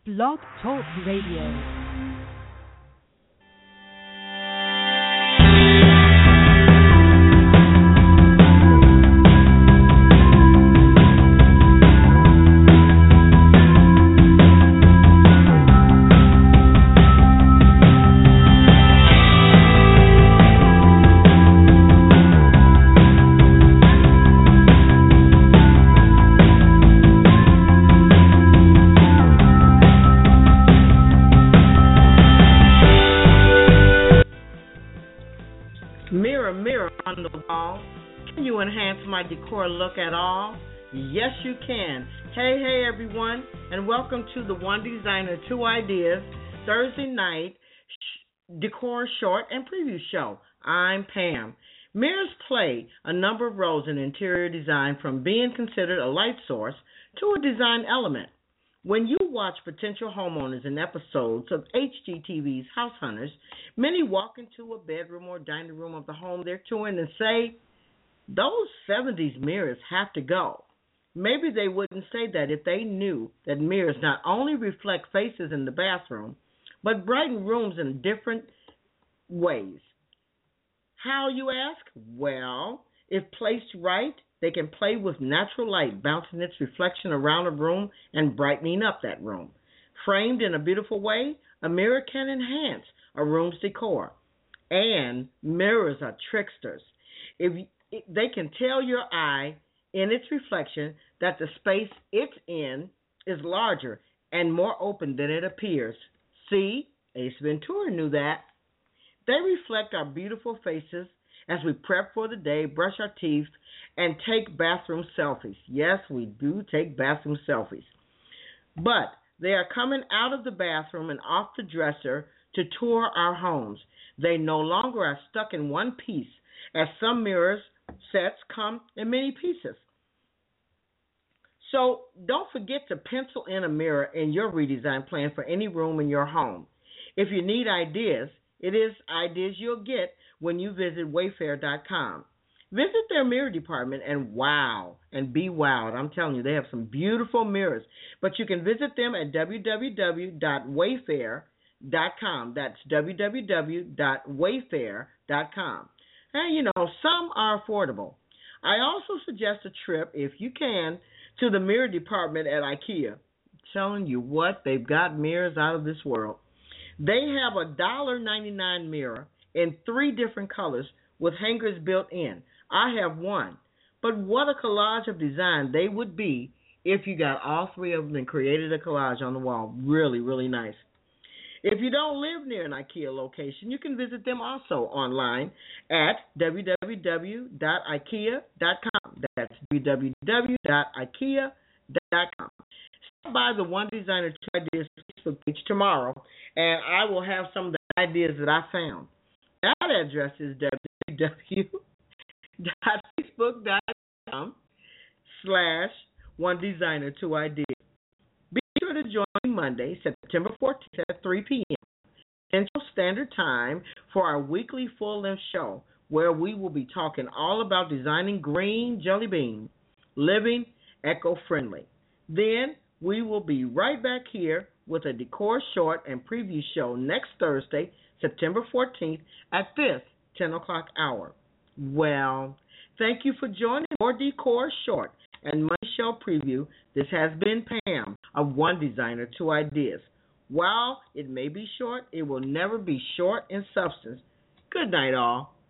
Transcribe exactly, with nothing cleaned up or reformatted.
Blog Talk Radio. My decor look at all? Yes, you can. Hey, hey, everyone, and welcome to the One Designer, Two Ideas Thursday night decor short and preview show. I'm Pam. Mirrors play a number of roles in interior design, from being considered a light source to a design element. When you watch potential homeowners in episodes of H G T V's House Hunters, many walk into a bedroom or dining room of the home they're touring and say, "Those seventies mirrors have to go." Maybe they wouldn't say that if they knew that mirrors not only reflect faces in the bathroom, but brighten rooms in different ways. How, you ask? Well, if placed right, they can play with natural light, bouncing its reflection around a room and brightening up that room. Framed in a beautiful way, a mirror can enhance a room's decor. And mirrors are tricksters. If They can tell your eye in its reflection that the space it's in is larger and more open than it appears. See, Ace Ventura knew that. They reflect our beautiful faces as we prep for the day, brush our teeth, and take bathroom selfies. Yes, we do take bathroom selfies. But they are coming out of the bathroom and off the dresser to tour our homes. They no longer are stuck in one piece, as some mirrors sets come in many pieces. So don't forget to pencil in a mirror in your redesign plan for any room in your home. If you need ideas, it is ideas you'll get when you visit wayfair dot com. Visit their mirror department and wow, and be wowed. I'm telling you, they have some beautiful mirrors. But you can visit them at w w w dot wayfair dot com. That's w w w dot wayfair dot com. And, you know, some are affordable. I also suggest a trip, if you can, to the mirror department at IKEA. I'm telling you what, they've got mirrors out of this world. They have a one dollar ninety-nine mirror in three different colors with hangers built in. I have one. But what a collage of design they would be if you got all three of them and created a collage on the wall. Really, really nice. If you don't live near an IKEA location, you can visit them also online at w w w dot ikea dot com. That's w w w dot ikea dot com. Stop by the One Designer Two Ideas Facebook page tomorrow, and I will have some of the ideas that I found. That address is w w w dot facebook dot com slash One Designer Two Ideas. Be sure to join me Monday, September fourteenth at three p.m. Central Standard Time for our weekly full-length show, where we will be talking all about designing green jelly beans, living eco-friendly. Then we will be right back here with a decor short and preview show next Thursday, September fourteenth at this ten o'clock hour. Well, thank you for joining our decor short and Money Show preview. This has been Pam of One Designer, Two Ideas. While it may be short, it will never be short in substance. Good night, all.